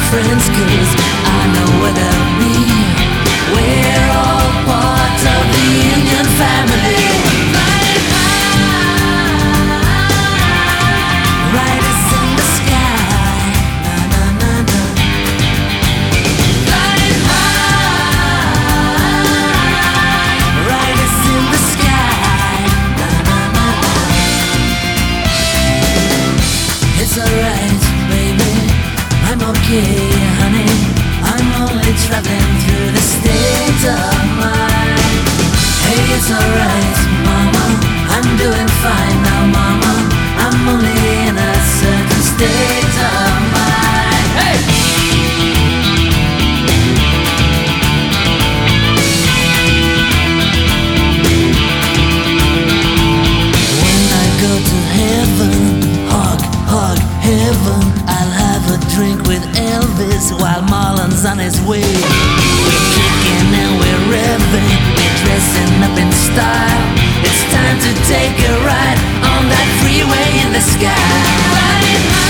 friends, 'cause I know where they'll be. We're all part of the Indian family. Flying high, riders in the sky. Na na na na. Flying high, riders in the sky. Na na na na. It's alright, baby, I'm okay, honey. I'm only traveling through the state of mind. Hey, it's alright, mama, I'm doing fine now, mama. I'm only in a certain state of mind. Hey! When I go to heaven, hug heaven, I'll have a drink with Elvis while Marlon's on his way. We're kicking and we're revving, we're dressing up in style. It's time to take a ride on that freeway in the sky. Riding high.